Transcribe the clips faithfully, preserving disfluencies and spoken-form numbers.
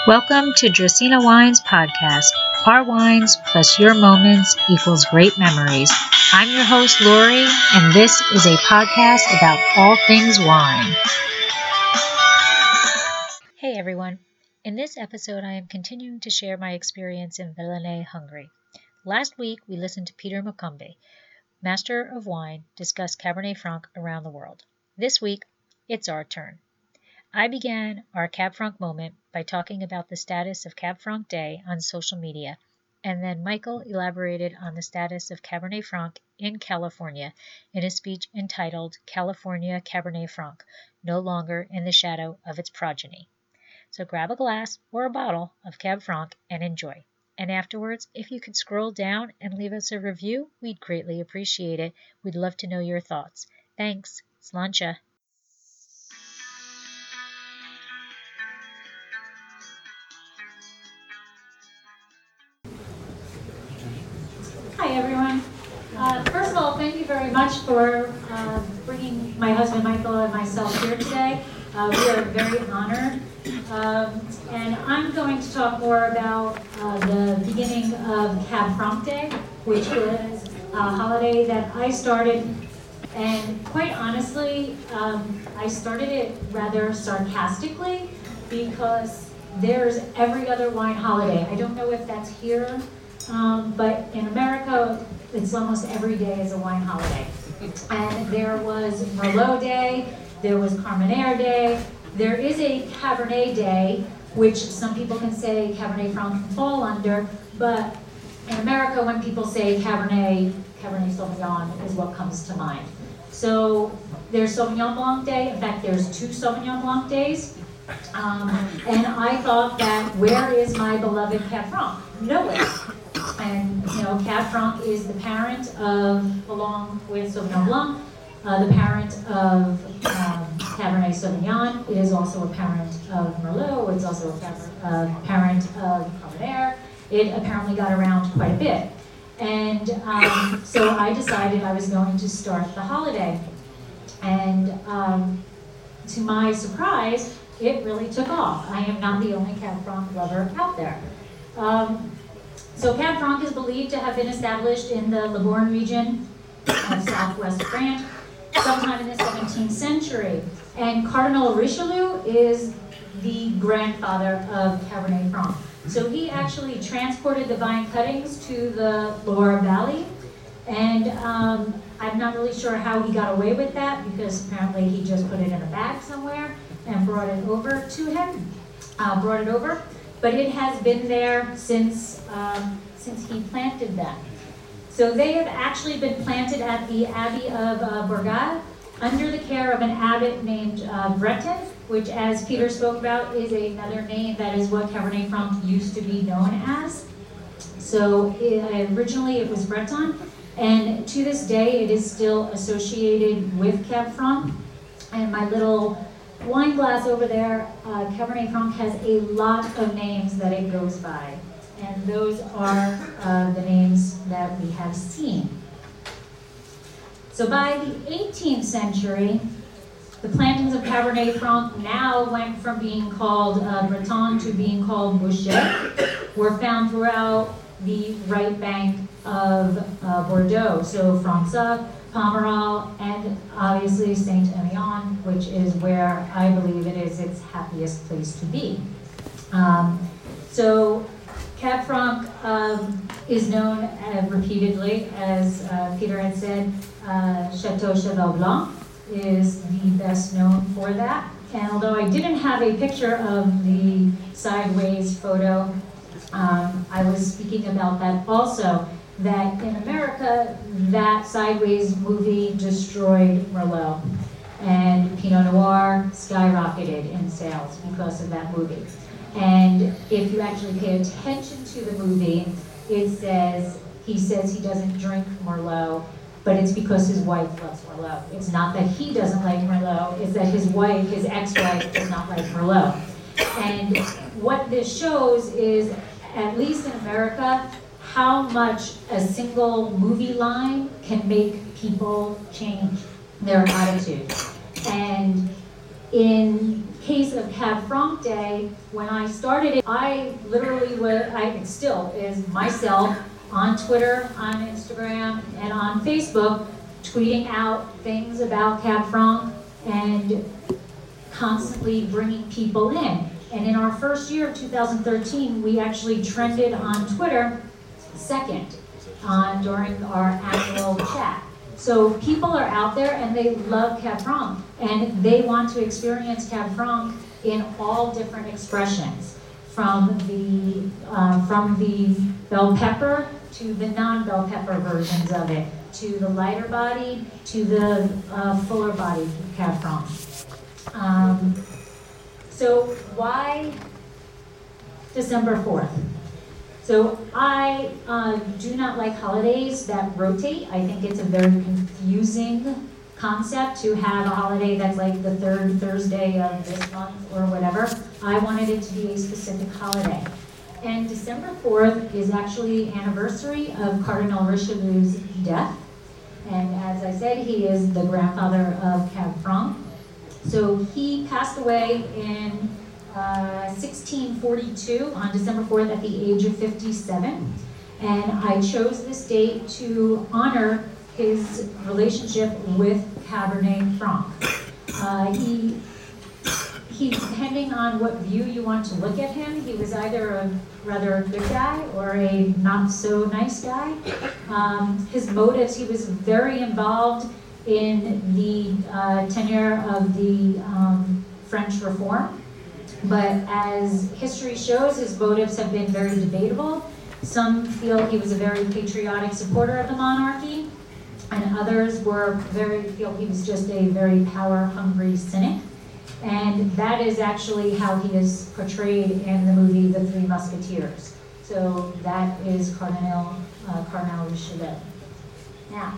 Welcome to Dracena Wines Podcast. Our wines plus your moments equals great memories. I'm your host, Lori, and this is a podcast about all things wine. Hey everyone. In this episode, I am continuing to share my experience in Villeneuve, Hungary. Last week, we listened to Peter Macombe, Master of Wine, discuss Cabernet Franc around the world. This week, it's our turn. I began our Cab Franc moment by talking about the status of Cab Franc Day on social media, and then Michael elaborated on the status of Cabernet Franc in California in a speech entitled California Cabernet Franc, No Longer in the Shadow of Its Progeny. So grab a glass or a bottle of Cab Franc and enjoy. And afterwards, if you could scroll down and leave us a review, we'd greatly appreciate it. We'd love to know your thoughts. Thanks. Sláinte. Hi everyone. Uh, first of all, thank you very much for uh, bringing my husband Michael and myself here today. Uh, we are very honored. Um, and I'm going to talk more about uh, the beginning of Cab Franc Day, which was a holiday that I started. And quite honestly, um, I started it rather sarcastically because there's every other wine holiday. I don't know if that's here. Um, but in America, it's almost every day is a wine holiday. And there was Merlot Day, there was Carmenere Day, there is a Cabernet Day, which some people can say Cabernet Franc can fall under, but in America, when people say Cabernet, Cabernet Sauvignon is what comes to mind. So there's Sauvignon Blanc Day, in fact there's two Sauvignon Blanc days, um, and I thought that where is my beloved Cab Franc? Nowhere. And, you know, Cab Franc is the parent of, along with Sauvignon Blanc, uh, the parent of um, Cabernet Sauvignon. It is also a parent of Merlot. It's also a par- uh, parent of Carmenere. It apparently got around quite a bit. And um, so I decided I was going to start the holiday. And um, to my surprise, it really took off. I am not the only Cab Franc lover out there. Um, So Cab Franc is believed to have been established in the Libourne region of southwest France sometime in the seventeenth century. And Cardinal Richelieu is the grandfather of Cabernet Franc. So he actually transported the vine cuttings to the Loire Valley. And um, I'm not really sure how he got away with that because apparently he just put it in a bag somewhere and brought it over to him, uh, brought it over. But it has been there since um, since he planted them. So they have actually been planted at the Abbey of uh, Bourgade under the care of an abbot named uh, Breton, which, as Peter spoke about, is another name that is what Cabernet Franc used to be known as. So it, originally it was Breton, and to this day it is still associated with Cab Franc. And my little wine glass over there, uh, Cabernet Franc has a lot of names that it goes by. And those are uh, the names that we have seen. So by the eighteenth century, the plantings of Cabernet Franc now went from being called uh, Breton to being called Bouschet, were found throughout the right bank of uh, Bordeaux. So Fransac, Pomerol, and obviously Saint-Emilion, which is where I believe it is its happiest place to be. Um, so Cab Franc um, is known uh, repeatedly, as uh, Peter had said, uh, Chateau Cheval Blanc is the best known for that. And although I didn't have a picture of the sideways photo, um, I was speaking about that also. That in America, that Sideways movie destroyed Merlot. And Pinot Noir skyrocketed in sales because of that movie. And if you actually pay attention to the movie, it says, he says he doesn't drink Merlot, but it's because his wife loves Merlot. It's not that he doesn't like Merlot, it's that his wife, his ex-wife, does not like Merlot. And what this shows is, at least in America, how much a single movie line can make people change their attitude. And in case of Cab Franc Day, when I started it, I literally was, I it still is myself on Twitter, on Instagram, and on Facebook, tweeting out things about Cab Franc and constantly bringing people in. And in our first year of two thousand thirteen, we actually trended on Twitter second uh, during our annual chat. So people are out there and they love Cab Franc, and they want to experience Cab Franc in all different expressions, from the uh, from the bell pepper to the non-bell pepper versions of it, to the lighter body, to the uh, fuller body Cab Franc. Um, so why December fourth? So I uh, do not like holidays that rotate. I think it's a very confusing concept to have a holiday that's like the third Thursday of this month or whatever. I wanted it to be a specific holiday. And December fourth is actually anniversary of Cardinal Richelieu's death. And as I said, he is the grandfather of Cab Franc. So he passed away in uh, sixteen forty-two on December fourth at the age of fifty-seven. And I chose this date to honor his relationship with Cabernet Franc. Uh, he, he, depending on what view you want to look at him, he was either a rather good guy or a not so nice guy. Um, his motives, he was very involved in the uh, tenure of the um, French Reform. But as history shows, his motives have been very debatable. Some feel he was a very patriotic supporter of the monarchy, and others were very feel he was just a very power-hungry cynic. And that is actually how he is portrayed in the movie The Three Musketeers. So that is Cardinal, uh, Cardinal Richelieu. Now,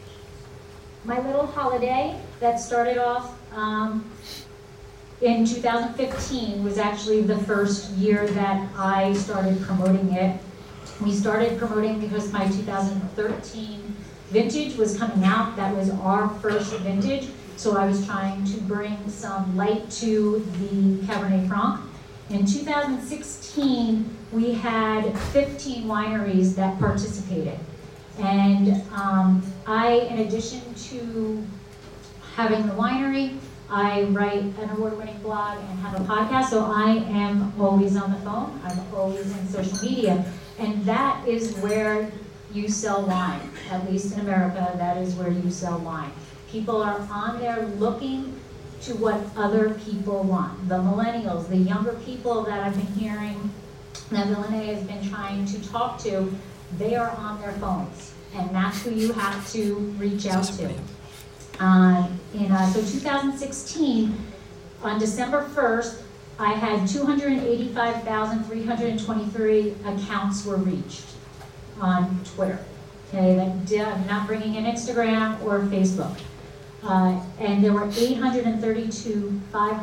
my little holiday that started off um, in two thousand fifteen was actually the first year that I started promoting it. We started promoting because my two thousand thirteen vintage was coming out. That was our first vintage. So I was trying to bring some light to the Cabernet Franc. In two thousand sixteen, we had fifteen wineries that participated. And um, I, in addition to having the winery, I write an award-winning blog and have a podcast, so I am always on the phone. I'm always in social media. And that is where you sell wine, at least in America, that is where you sell wine. People are on there looking to what other people want. The millennials, the younger people that I've been hearing that Villeneuve has been trying to talk to, they are on their phones. And that's who you have to reach out to. Uh, in, uh, so two thousand sixteen, on December first, I had two hundred eighty-five thousand three hundred twenty-three accounts were reached on Twitter. Okay, that did, I'm not bringing in Instagram or Facebook. Uh, and there were eight hundred thirty-two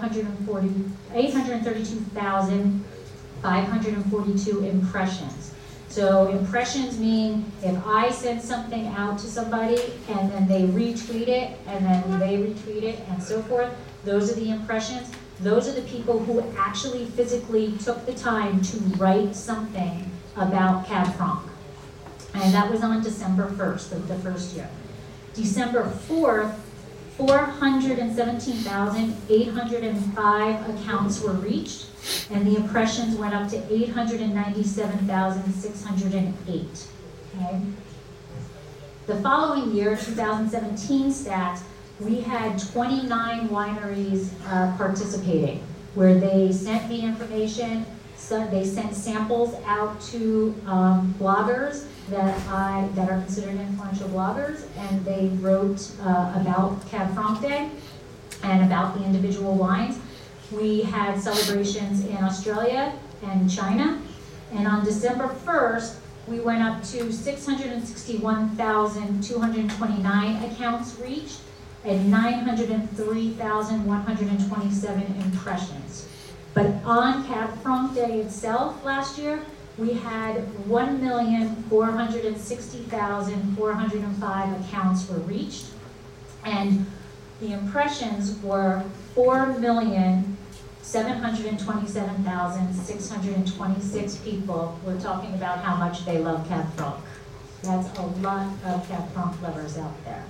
thousand five hundred forty-two impressions. So impressions mean if I send something out to somebody and then they retweet it and then they retweet it and so forth, those are the impressions. Those are the people who actually physically took the time to write something about Cab Franc. And that was on December first, of the first year. December fourth, four hundred seventeen thousand eight hundred five accounts were reached, and the impressions went up to eight hundred ninety-seven thousand six hundred eight. Okay? The following year, two thousand seventeen stats, we had twenty-nine wineries uh, participating, where they sent me information, so they sent samples out to um, bloggers that I that are considered influential bloggers, and they wrote uh, about Cab Franc Day and about the individual wines. We had celebrations in Australia and China, and on December first, we went up to six hundred sixty-one thousand two hundred twenty-nine accounts reached and nine hundred three thousand one hundred twenty-seven impressions. But on Cab Franc Day itself last year, we had one million four hundred sixty thousand four hundred five accounts were reached, and the impressions were four million seven hundred twenty-seven thousand six hundred twenty-six people were talking about how much they love Cab Franc. That's a lot of Cab Franc lovers out there.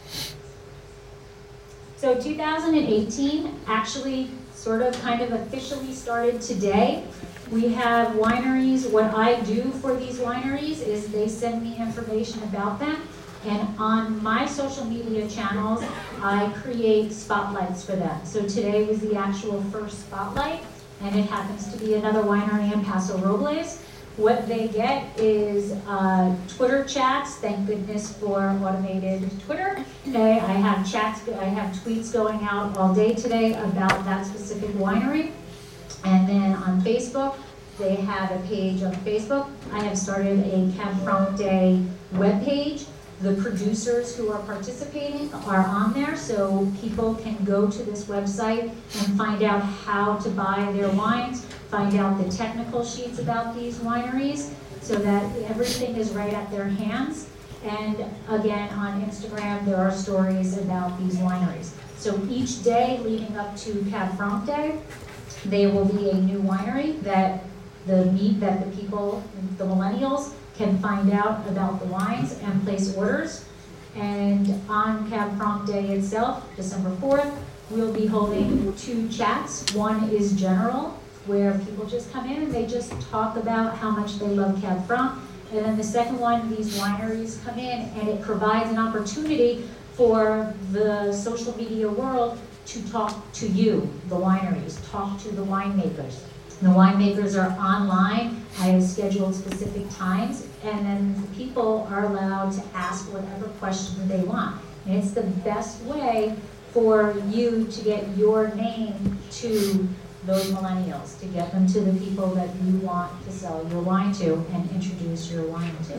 So two thousand eighteen actually sort of kind of officially started today. We have wineries. What I do for these wineries is they send me information about them, and on my social media channels, I create spotlights for them. So today was the actual first spotlight, and it happens to be another winery in Paso Robles. What they get is uh, Twitter chats. Thank goodness for automated Twitter. Okay, I have chats, I have tweets going out all day today about that specific winery. And then on Facebook, they have a page on Facebook. I have started a Cab Franc Day webpage. The producers who are participating are on there, so people can go to this website and find out how to buy their wines, find out the technical sheets about these wineries, so that everything is right at their hands. And again, on Instagram, there are stories about these wineries. So each day leading up to Cab Franc Day, there will be a new winery that the meet that the people, the millennials, can find out about the wines and place orders. And on Cab Franc Day itself, December fourth, we'll be holding two chats. One is general, where people just come in and they just talk about how much they love Cab Franc. And then the second one, these wineries come in, and it provides an opportunity for the social media world to talk to you, the wineries, talk to the winemakers. The winemakers are online. I have scheduled specific times, and then people are allowed to ask whatever question they want. And it's the best way for you to get your name to those millennials, to get them to the people that you want to sell your wine to and introduce your wine to.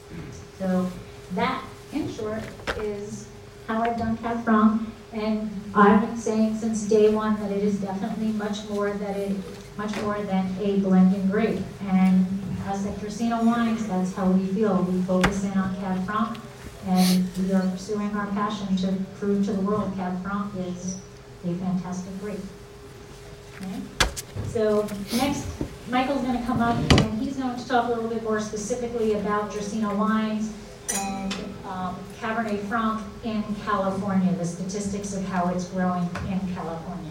So that, in short, is how I've done Cab Franc. And I've been saying since day one that it is definitely much more that it much more than a blending grape. And us at Dracaena Wines, that's how we feel. We focus in on Cab Franc, and we are pursuing our passion to prove to the world Cab Franc is a fantastic grape. Okay? So next, Michael's going to come up, and he's going to talk a little bit more specifically about Dracaena Wines and um, Cabernet Franc in California, the statistics of how it's growing in California.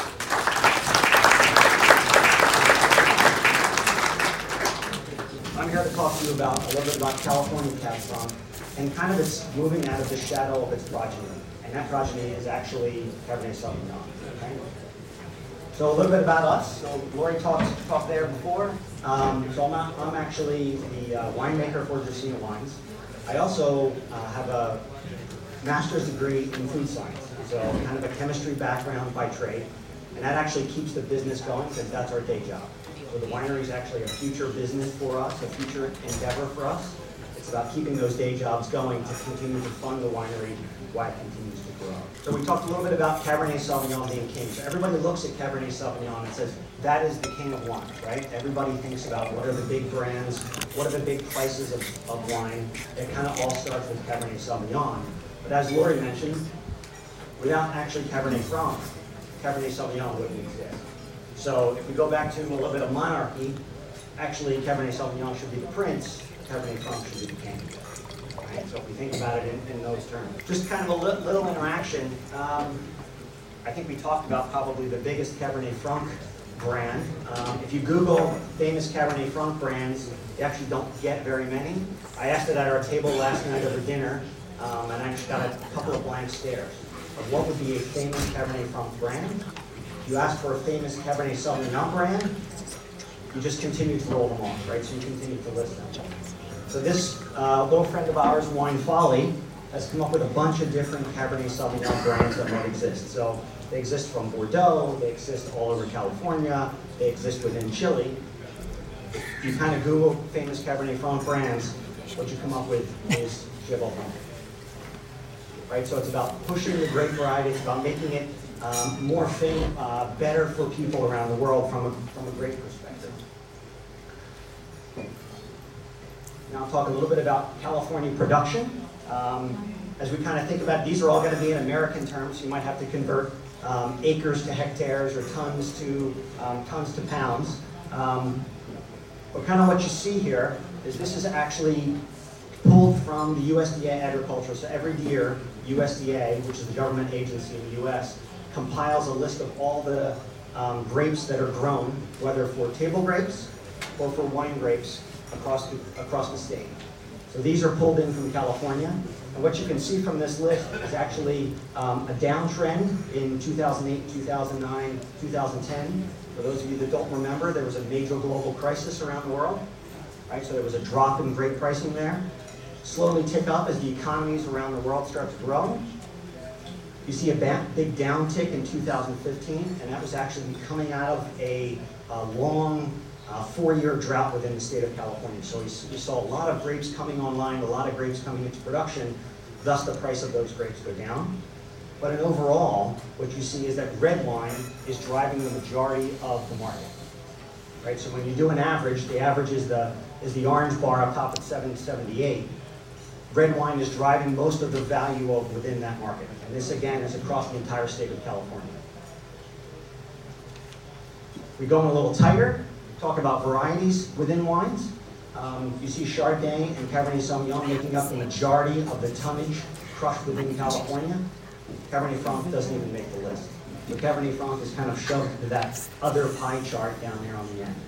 I'm here to talk to you about a little bit about California Cab Franc and kind of its moving out of the shadow of its progeny. And that progeny is actually Cabernet Sauvignon. Okay? So a little bit about us. So Lori talked, talked there before. Um, so I'm, not, I'm actually the uh, winemaker for Dracaena Wines. I also uh, have a master's degree in food science, so kind of a chemistry background by trade, and that actually keeps the business going because that's our day job. So the winery is actually a future business for us, a future endeavor for us. It's about keeping those day jobs going to continue to fund the winery while it continues to grow. So we talked a little bit about Cabernet Sauvignon being king. So everybody looks at Cabernet Sauvignon and says, that is the king of wine, right? Everybody thinks about what are the big brands, what are the big prices of, of wine. It kind of all starts with Cabernet Sauvignon. But as Lori mentioned, without actually Cabernet Franc, Cabernet Sauvignon wouldn't exist. So if we go back to a little bit of monarchy, actually Cabernet Sauvignon should be the prince, Cabernet Franc should be the king. Right? So if we think about it in, in those terms. Just kind of a li little interaction. Um, I think we talked about probably the biggest Cabernet Franc brand. Um, if you Google famous Cabernet Franc brands, you actually don't get very many. I asked it at our table last night over dinner, um, and I just got a couple of blank stares of what would be a famous Cabernet Franc brand. You ask for a famous Cabernet Sauvignon brand, you just continue to roll them off, right? So you continue to list them. So this uh, little friend of ours, Wine Folly, has come up with a bunch of different Cabernet Sauvignon brands that might exist. So they exist from Bordeaux, they exist all over California, they exist within Chile. If you kind of Google famous Cabernet Franc brands, what you come up with is Givaudan. Right, so it's about pushing the grape variety, it's about making it um, more fame, uh, better for people around the world from a, from a grape perspective. Now I'll talk a little bit about California production. Um, as we kind of think about, these are all going to be in American terms, so you might have to convert um, acres to hectares or tons to um, tons to pounds. Um, but kind of what you see here is this is actually pulled from the U S D A agriculture. So every year, U S D A, which is the government agency in the U S, compiles a list of all the um, grapes that are grown, whether for table grapes or for wine grapes across the, across the state. So these are pulled in from California. And what you can see from this list is actually um, a downtrend in two thousand eight, two thousand nine, two thousand ten. For those of you that don't remember, there was a major global crisis around the world. Right? So there was a drop in grape pricing there. Slowly tick up as the economies around the world start to grow. You see a big downtick in two thousand fifteen, and that was actually coming out of a, a long uh, four-year drought within the state of California. So we, we saw a lot of grapes coming online, a lot of grapes coming into production, thus the price of those grapes go down. But in overall, what you see is that red wine is driving the majority of the market. Right? So when you do an average, the average is the, is the orange bar up top at seven seventy-eight. Red wine is driving most of the value of within that market. And this, again, is across the entire state of California. We go in a little tighter, talk about varieties within wines. Um, you see Chardonnay and Cabernet Sauvignon making up the majority of the tonnage crushed within California. Cabernet Franc doesn't even make the list. So Cabernet Franc is kind of shoved to that other pie chart down there on the end.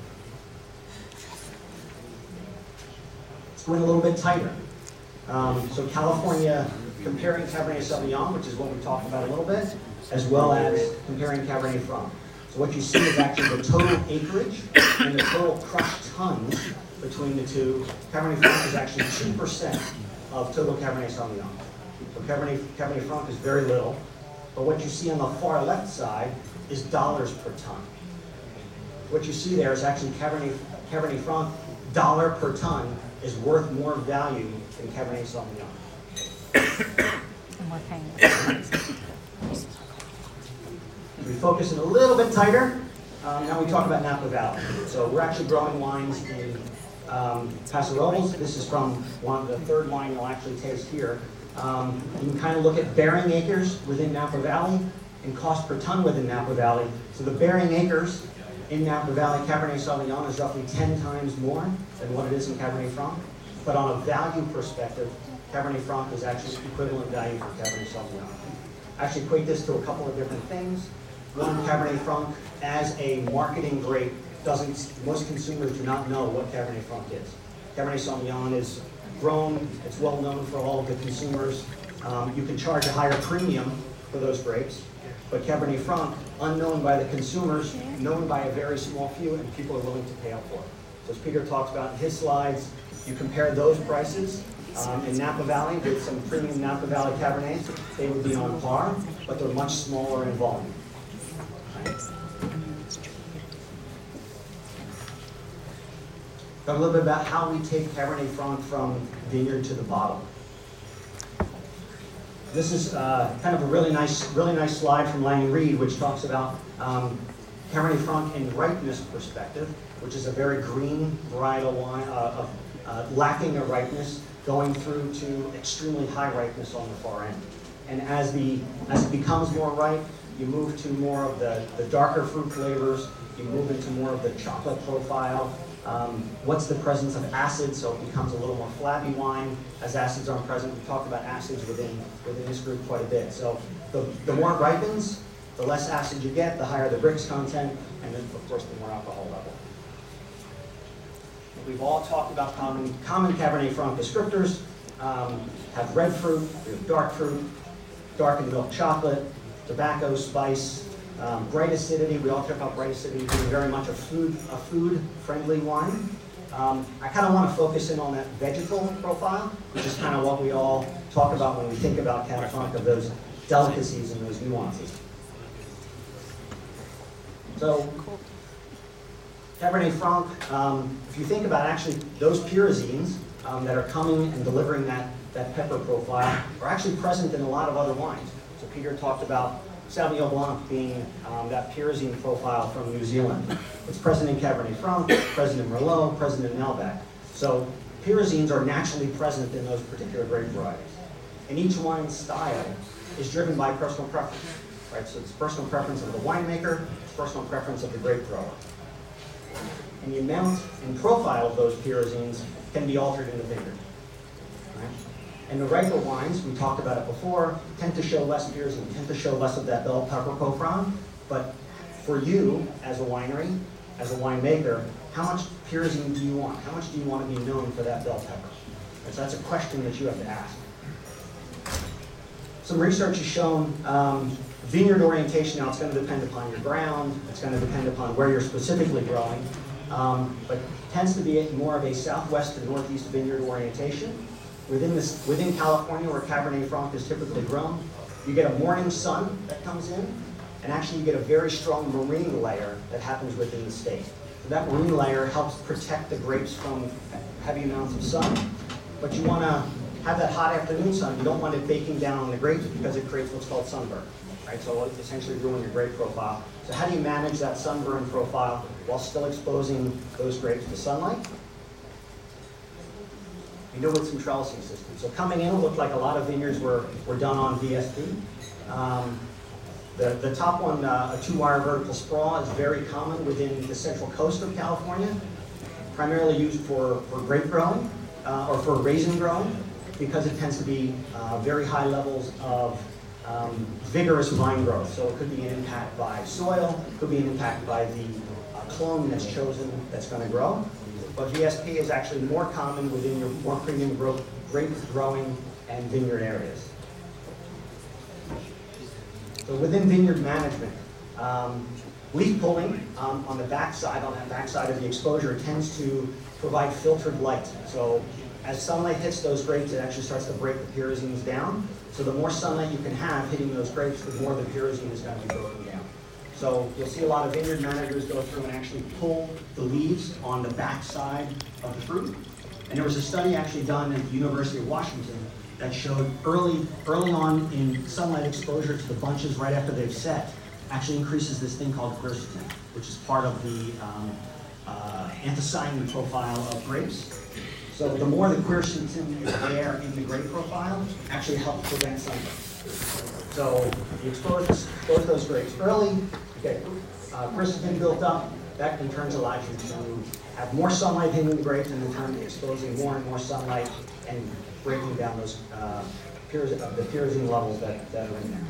Let's go in a little bit tighter. Um, so California, comparing Cabernet Sauvignon, which is what we talked about a little bit, as well as comparing Cabernet Franc. So what you see is actually the total acreage and the total crushed tons between the two. Cabernet Franc is actually two percent of total Cabernet Sauvignon. So Cabernet, Cabernet Franc is very little. But what you see on the far left side is dollars per ton. What you see there is actually Cabernet, Cabernet Franc, dollar per ton is worth more value than Cabernet Sauvignon. And we're paying. We focus in a little bit tighter. Um, now we talk about Napa Valley. So we're actually growing wines in um, Paso Robles. This is from one the third wine you'll actually taste here. Um, you can kind of look at bearing acres within Napa Valley and cost per ton within Napa Valley. So the bearing acres in Napa Valley, Cabernet Sauvignon is roughly ten times more than what it is in Cabernet Franc. But on a value perspective, Cabernet Franc is actually equivalent value for Cabernet Sauvignon. I actually equate this to a couple of different things. One, Cabernet Franc as a marketing grape doesn't, most consumers do not know what Cabernet Franc is. Cabernet Sauvignon is grown, it's well known for all of the consumers. Um, you can charge a higher premium for those grapes, but Cabernet Franc, unknown by the consumers, known by a very small few, and people are willing to pay up for it. So as Peter talks about in his slides, you compare those prices um, in Napa Valley with some premium Napa Valley Cabernets, they would be on par, but they're much smaller in volume. Talk a little bit about how we take Cabernet Franc from vineyard to the bottle. This is uh, kind of a really nice, really nice slide from Lang and Reed, which talks about um, Cabernet Franc in ripeness perspective, which is a very green varietal wine, uh, uh, lacking a ripeness, going through to extremely high ripeness on the far end. And as the as it becomes more ripe, you move to more of the, the darker fruit flavors. You move into more of the chocolate profile. Um, what's the presence of acid? So it becomes a little more flabby wine as acids aren't present. We talked about acids within within this group quite a bit. So the, the more it ripens, the less acid you get, the higher the Brix content, and then of course the more alcohol level. We've all talked about common common Cabernet Franc descriptors. Um, have red fruit, we have dark fruit, darkened milk chocolate, tobacco, spice. Um, bright acidity, we all talk about bright acidity being very much a food a food-friendly wine. Um, I kind of want to focus in on that vegetal profile, which is kind of what we all talk about when we think about Cab Franc, of those delicacies and those nuances. So, Cabernet Franc, um, if you think about actually those pyrazines um, that are coming and delivering that, that pepper profile are actually present in a lot of other wines. So Peter talked about Sauvignon Blanc being um, that pyrazine profile from New Zealand. It's present in Cabernet Franc, present in Merlot, present in Malbec. So pyrazines are naturally present in those particular grape varieties. And each wine style is driven by personal preference. right? So it's personal preference of the winemaker, it's personal preference of the grape grower. And the amount and profile of those pyrazines can be altered in the vineyard. Right? And the riper wines, we talked about it before, tend to show less pyrazine, tend to show less of that bell pepper profile. But for you, as a winery, as a winemaker, how much pyrazine do you want? How much do you want to be known for that bell pepper? And so that's a question that you have to ask. Some research has shown um, vineyard orientation. Now, it's going to depend upon your ground. It's going to depend upon where you're specifically growing. Um, but it tends to be more of a southwest to northeast vineyard orientation. Within, this, within California, where Cabernet Franc is typically grown, you get a morning sun that comes in, and actually you get a very strong marine layer that happens within the state. So that marine layer helps protect the grapes from heavy amounts of sun, but you want to have that hot afternoon sun. You don't want it baking down on the grapes because it creates what's called sunburn, right? So it'll essentially ruin your grape profile. So how do you manage that sunburn profile while still exposing those grapes to sunlight? You do it with some trellising systems. So coming in, it looked like a lot of vineyards were, were done on V S P. Um, the, the top one, uh, a two-wire vertical sprawl, is very common within the central coast of California, primarily used for, for grape growing uh, or for raisin growing, because it tends to be uh, very high levels of um, vigorous vine growth. So it could be an impact by soil, it could be an impact by the uh, clone that's chosen that's going to grow. But V S P is actually more common within your more premium growth, grape growing and vineyard areas. So within vineyard management, um, leaf pulling um, on the backside, on that backside of the exposure, tends to provide filtered light. So as sunlight hits those grapes, it actually starts to break the pyrazines down. So the more sunlight you can have hitting those grapes, the more the pyrazine is going to be broken down. So you'll see a lot of vineyard managers go through and actually pull the leaves on the backside of the fruit. And there was a study actually done at the University of Washington that showed early, early on in sunlight exposure to the bunches right after they've set actually increases this thing called quercetin, which is part of the um, uh, anthocyanin profile of grapes. So the more the quercetin is there in the grape profile, actually helps prevent sunburn. So you expose, expose those grapes early, you get uh, quercetin built up, that in turn allows you to have more sunlight hitting the grapes, and in turn exposing more and more sunlight and breaking down those uh, pyrazine, uh, the pyrazine levels that, that are in there.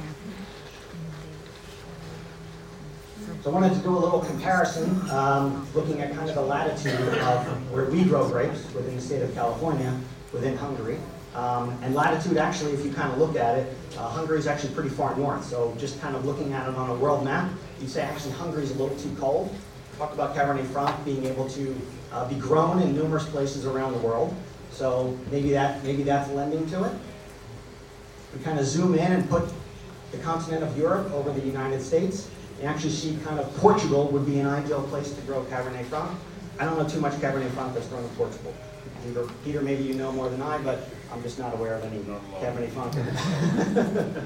So I wanted to do a little comparison, um, looking at kind of the latitude of where we grow grapes within the state of California, within Hungary. Um, and latitude, actually, if you kind of look at it, uh, Hungary is actually pretty far north. So just kind of looking at it on a world map, you'd say actually Hungary is a little too cold. We talked about Cabernet Franc being able to uh, be grown in numerous places around the world. So maybe that maybe that's lending to it. We kind of zoom in and put the continent of Europe over the United States. You actually see kind of Portugal would be an ideal place to grow Cabernet Franc. I don't know too much Cabernet Franc that's grown in Portugal. Peter, Peter, maybe you know more than I, but I'm just not aware of any Cabernet Franc.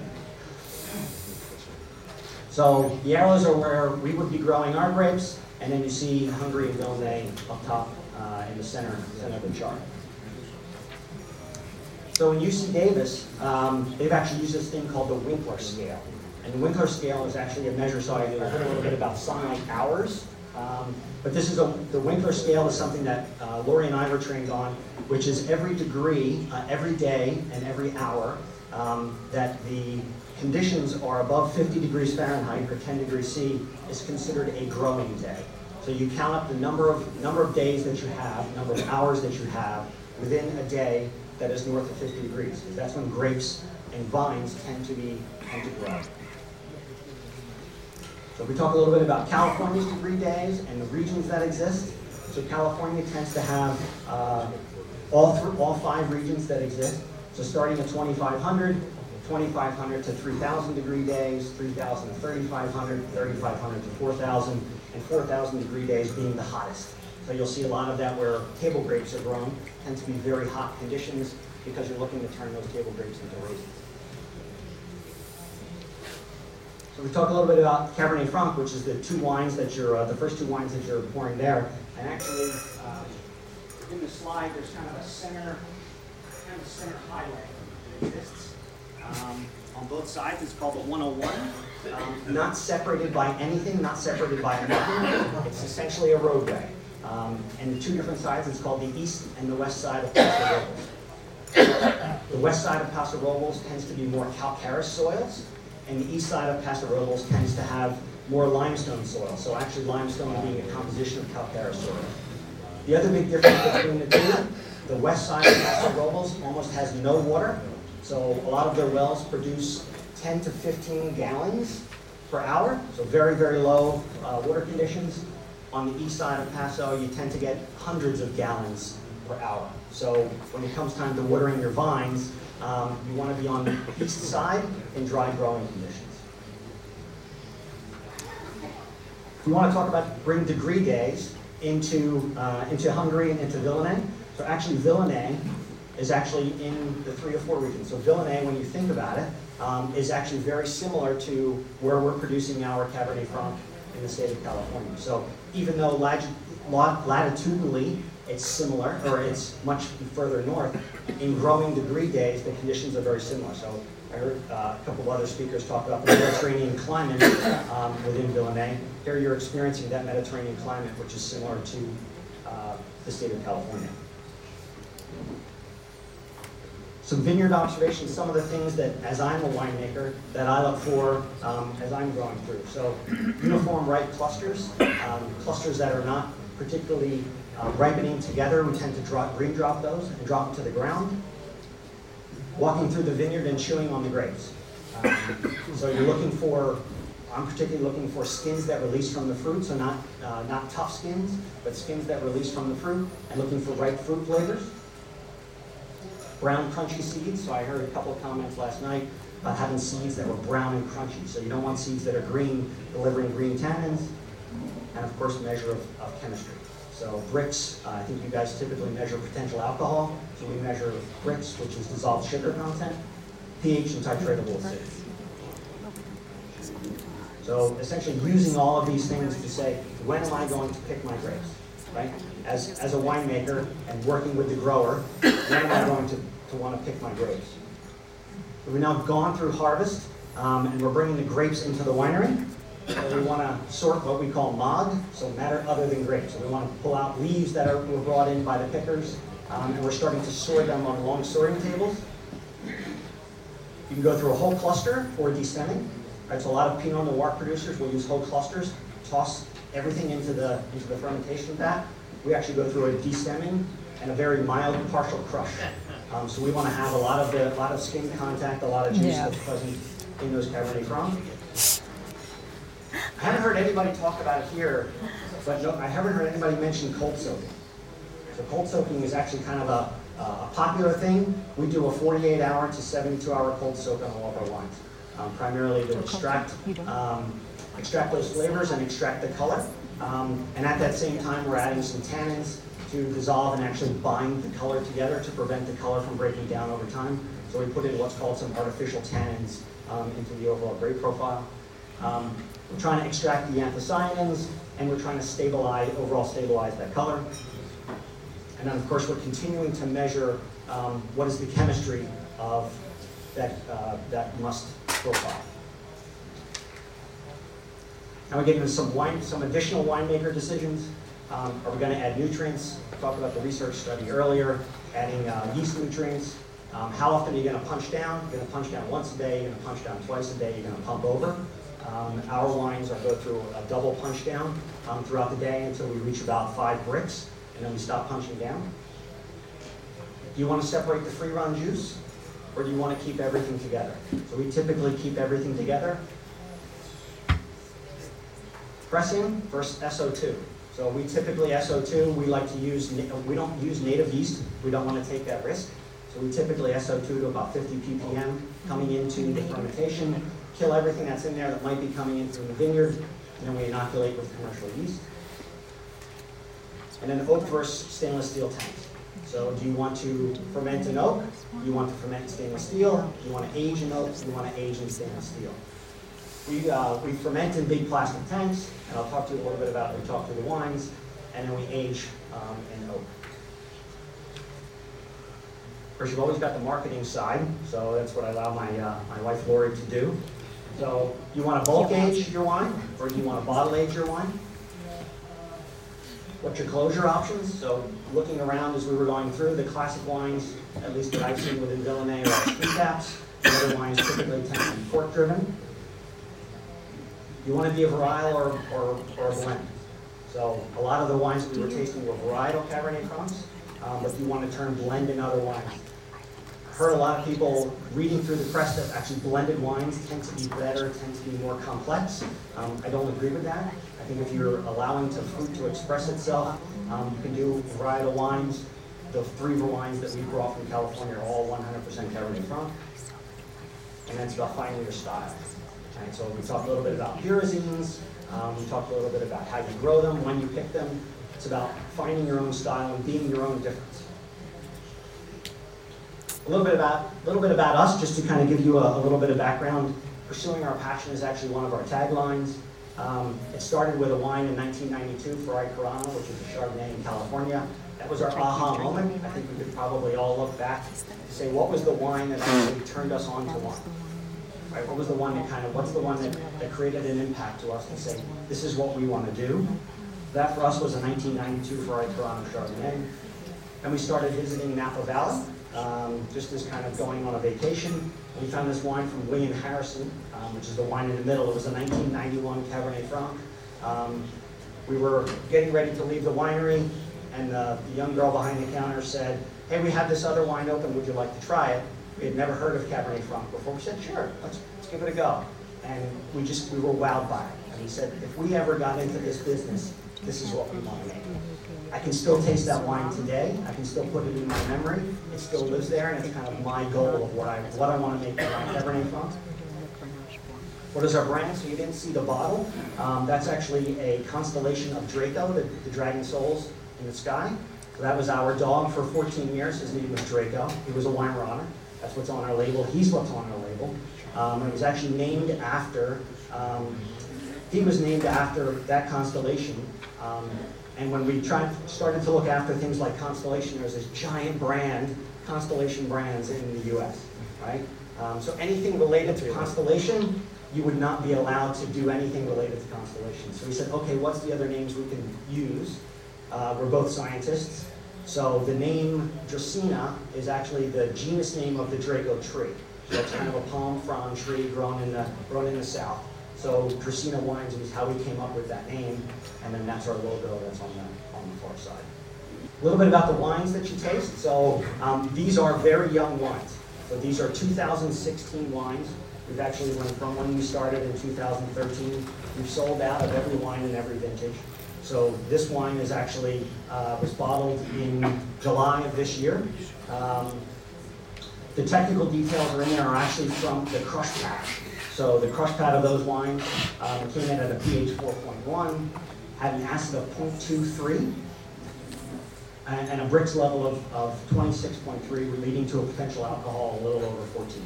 So the arrows are where we would be growing our grapes, and then you see Hungary and Villeneuve up top uh, in the center, center of the chart. So in U C Davis, um, they've actually used this thing called the Winkler scale. And the Winkler scale is actually a measure, so I heard a little bit about sunlight hours. Um, but this is a, the Winkler scale is something that uh, Lori and I were trained on, which is every degree, uh, every day, and every hour um, that the conditions are above fifty degrees Fahrenheit or ten degrees C is considered a growing day. So you count up the number of number of days that you have, number of hours that you have within a day that is north of fifty degrees. Because that's when grapes and vines tend to be tend to grow. So we talk a little bit about California's degree days and the regions that exist. So California tends to have uh, all through all five regions that exist. So starting at twenty-five hundred, twenty-five hundred to three thousand degree days, three thousand to thirty-five hundred, thirty-five hundred to four thousand, and four thousand degree days being the hottest. So you'll see a lot of that where table grapes are grown. Tend to be very hot conditions because you're looking to turn those table grapes into raisins. So we talk a little bit about Cabernet Franc, which is the two wines that you're, uh, the first two wines that you're pouring there. And actually, uh, in the slide, there's kind of a center, kind of a center highlight that exists um, on both sides. It's called the one oh one. um, not separated by anything, not separated by nothing. It's essentially a roadway. Um, and the two different sides, it's called the east and the west side of Paso Robles. The west side of Paso Robles tends to be more calcareous soils, and the east side of Paso Robles tends to have more limestone soil. So actually limestone being a composition of calcareous soil. The other big difference between the two, the west side of Paso Robles almost has no water. So a lot of their wells produce ten to fifteen gallons per hour. So very, very low uh, water conditions. On the east side of Paso, you tend to get hundreds of gallons per hour. So when it comes time to watering your vines, um, you want to be on the east side in dry growing conditions. We want to talk about bring degree days into, uh, into Hungary and into Villeneuve. So actually Villeneuve is actually in the three or four regions. So Villeneuve, when you think about it, um, is actually very similar to where we're producing our Cabernet Franc in the state of California. So even though lat latitudinally it's similar, or it's much further north, in growing degree days, the conditions are very similar. So I heard uh, a couple of other speakers talk about the Mediterranean climate um, within Villeneuve. Here you're experiencing that Mediterranean climate, which is similar to uh, the state of California. Some vineyard observations, some of the things that, as I'm a winemaker, that I look for um, as I'm going through. So uniform ripe clusters, um, clusters that are not particularly uh, ripening together, we tend to drop, green drop those and drop them to the ground. Walking through the vineyard and chewing on the grapes. Um, so you're looking for, I'm particularly looking for skins that release from the fruit, so not, uh, not tough skins, but skins that release from the fruit, and looking for ripe fruit flavors. Brown crunchy seeds, so I heard a couple of comments last night about having seeds that were brown and crunchy. So you don't want seeds that are green, delivering green tannins, and of course measure of, of chemistry. So Brix, uh, I think you guys typically measure potential alcohol, so we measure Brix, which is dissolved sugar content, pH, and titratable acidity. So essentially using all of these things to say, when am I going to pick my grapes, right? As, as a winemaker and working with the grower, when am I going to, to want to pick my grapes? So we've now gone through harvest, um, and we're bringing the grapes into the winery. So we want to sort what we call mog, so matter other than grapes. So we want to pull out leaves that are, were brought in by the pickers, um, and we're starting to sort them on long sorting tables. You can go through a whole cluster for destemming. Right, so a lot of Pinot Noir producers will use whole clusters, toss everything into the, into the fermentation vat. We actually go through a destemming and a very mild partial crush. Um, so we want to have a lot of the, a lot of skin contact, a lot of juice yeah. that's present in those Cabernet Franc. I haven't heard anybody talk about it here, but no, I haven't heard anybody mention cold soaking. So cold soaking is actually kind of a, a popular thing. We do a forty-eight hour to seventy-two hour cold soak on all of our wines, um, primarily to extract, um, extract those flavors and extract the color. Um, and at that same time, we're adding some tannins to dissolve and actually bind the color together to prevent the color from breaking down over time. So we put in what's called some artificial tannins um, into the overall grape profile. Um, we're trying to extract the anthocyanins, and we're trying to stabilize, overall stabilize that color. And then, of course, we're continuing to measure um, what is the chemistry of that, uh, that must profile. Now we get into some wine, some additional winemaker decisions. Um, are we going to add nutrients? I talked about the research study earlier, adding uh, yeast nutrients. Um, how often are you going to punch down? You're going to punch down once a day, you're going to punch down twice a day, you're going to pump over. Um, our wines are go through a double punch down um, throughout the day until we reach about five bricks, and then we stop punching down. Do you want to separate the free run juice, or do you want to keep everything together? So we typically keep everything together. Pressing versus S O two. So we typically S O two, we like to use, we don't use native yeast. We don't want to take that risk. So we typically S O two to about fifty P P M coming into the fermentation, kill everything that's in there that might be coming in from the vineyard, and then we inoculate with commercial yeast. And then oak versus stainless steel tanks. So do you want to ferment in oak? Do you want to ferment in stainless steel? Do you want to age in oak? Do you want to age in stainless steel? We, uh, we ferment in big plastic tanks, and I'll talk to you a little bit about it. We talk through the wines, and then we age um, in oak. Of course, you've always got the marketing side, so that's what I allow my, uh, my wife Lori to do. So do you want to bulk age your wine, or do you want to bottle age your wine? What's your closure options? So looking around as we were going through, the classic wines, at least that I've seen within Villainay, are three caps. The other wines typically tend to be port driven. You want to be a varietal or, or, or a blend. So a lot of the wines we were tasting were varietal Cabernet Francs, um, but you want to turn blend in other wines. Heard a lot of people reading through the press that actually blended wines tend to be better, tend to be more complex. Um, I don't agree with that. I think if you're allowing the fruit to express itself, um, you can do varietal wines. The three wines that we brought from California are all one hundred percent Cabernet Franc. And then it's about finding your style. And so we talked a little bit about pyrazines. Um, we talked a little bit about how you grow them, when you pick them. It's about finding your own style and being your own difference. A little bit about, a little bit about us, just to kind of give you a, a little bit of background. Pursuing our passion is actually one of our taglines. Um, it started with a wine in nineteen ninety-two, Ferrari Carano, which is a Chardonnay in California. That was our aha moment. I think we could probably all look back to say, what was the wine that actually turned us on to wine? Right? What was the one that kind of, what's the one that, that created an impact to us and say, this is what we want to do? That for us was a nineteen ninety-two Ferrari Carano Chardonnay. And we started visiting Napa Valley, um, just as kind of going on a vacation. We found this wine from William Harrison, um, which is the wine in the middle. It was a nineteen ninety-one Cabernet Franc. Um, we were getting ready to leave the winery, and the, the young girl behind the counter said, hey, we have this other wine open, would you like to try it? We had never heard of Cabernet Franc before. We said, sure, let's, let's give it a go. And we just, we were wowed by it. And he said, if we ever got into this business, this is what we want to make. I can still taste that wine today. I can still put it in my memory. It still lives there, and it's kind of my goal of what I, what I want to make with my Cabernet Franc. What is our brand? So you didn't see the bottle. Um, that's actually a constellation of Draco, the, the dragon souls in the sky. So that was our dog for fourteen years. His name was Draco. He was a Weimaraner. That's what's on our label. He's what's on our label. Um, it was actually named after, um, he was named after that constellation. Um, and when we tried, started to look after things like Constellation, there was this giant brand, Constellation Brands in the U S, right? Um, so anything related to Constellation, you would not be allowed to do anything related to Constellation. So we said, okay, what's the other names we can use? Uh, we're both scientists. So the name Dracaena is actually the genus name of the Draco tree. So it's kind of a palm frond tree grown in the, grown in the south. So Dracaena Wines was how we came up with that name, and then that's our logo that's on the, on the far side. A little bit about the wines that you taste. So um, these are very young wines. So these are two thousand sixteen wines. We've actually went from when we started in two thousand thirteen. We've sold out of every wine in every vintage. So this wine is actually, uh, was bottled in July of this year. Um, the technical details are in there are actually from the crush pad. So the crush pad of those wines um, came in at a pH four point one, had an acid of zero point two three, and, and a Brix level of, of twenty-six point three, leading to a potential alcohol a little over fourteen.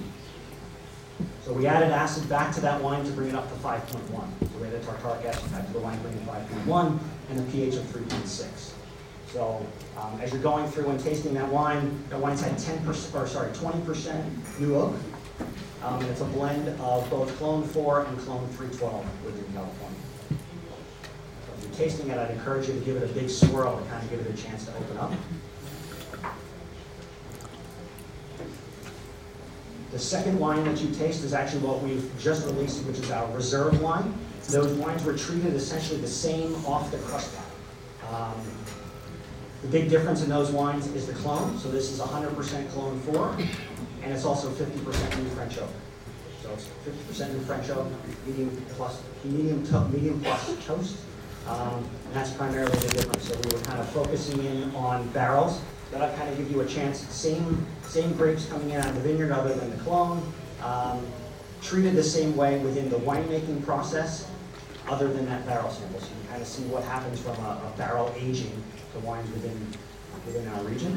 So we added acid back to that wine to bring it up to five point one. So we added tartaric acid back to the wine, bringing five point one, and a pH of three point six. So um, as you're going through and tasting that wine, that wine's had ten percent, or sorry, twenty percent new oak, um, and it's a blend of both Clone four and Clone three twelve within California. So if you're tasting it, I'd encourage you to give it a big swirl to kind of give it a chance to open up. The second wine that you taste is actually what we've just released, which is our reserve wine. Those wines were treated essentially the same off the crush pad. Um, the big difference in those wines is the clone. So this is one hundred percent Clone four, and it's also fifty percent new French oak. So it's fifty percent new French oak, medium plus medium to, medium plus toast, um, and that's primarily the difference. So we were kind of focusing in on barrels. That'll kind of give you a chance. Same, same grapes coming in out of the vineyard other than the clone. Um, treated the same way within the winemaking process other than that barrel sample. So you can kind of see what happens from a, a barrel aging to wines within, within our region.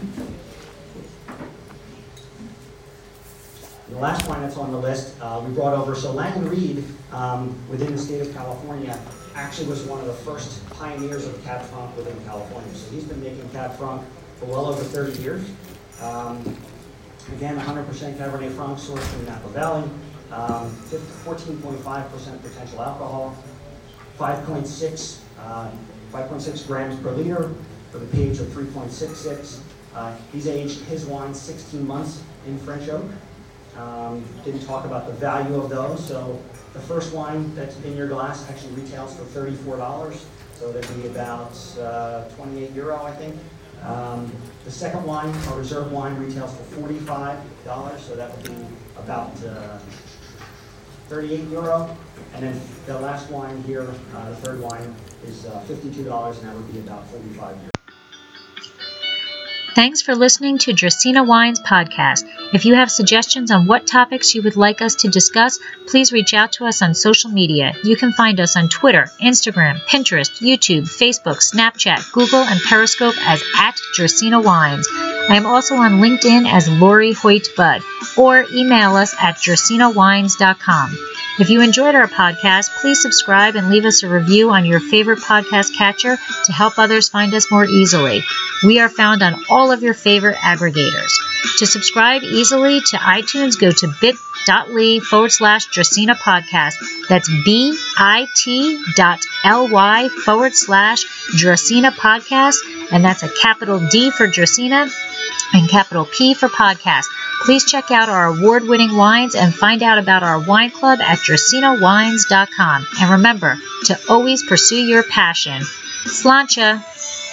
And the last wine that's on the list, uh, we brought over, so Lang Reed um, within the state of California actually was one of the first pioneers of Cab Franc within California. So he's been making Cab Franc for well over thirty years. Um, again, one hundred percent Cabernet Franc sourced from Napa Valley. um, fourteen point five percent potential alcohol, five point six uh, five point six grams per liter with a pH of three point six six. Uh, he's aged his wine sixteen months in French oak. Um, didn't talk about the value of those, so the first wine that's in your glass actually retails for thirty-four dollars, so that'd be about uh, twenty-eight euro, I think. Um, the second wine, our reserve wine, retails for forty-five dollars, so that would be about uh, thirty-eight euro. And then the last wine here, uh, the third wine, is uh, fifty-two dollars, and that would be about forty-five euro. Thanks for listening to Dracaena Wines podcast. If you have suggestions on what topics you would like us to discuss, please reach out to us on social media. You can find us on Twitter, Instagram, Pinterest, YouTube, Facebook, Snapchat, Google, and Periscope as at Dracaena Wines. I am also on LinkedIn as Lori Hoyt Budd, or email us at dracaena wines dot com. If you enjoyed our podcast, please subscribe and leave us a review on your favorite podcast catcher to help others find us more easily. We are found on all of your favorite aggregators. To subscribe easily to iTunes, go to bit.ly forward slash Dracaena podcast. That's bit.ly forward slash Dracaena podcast. And that's a capital D for Dracaena and capital P for podcast. Please check out our award-winning wines and find out about our wine club at dracaena wines dot com. And remember to always pursue your passion. Sláinte!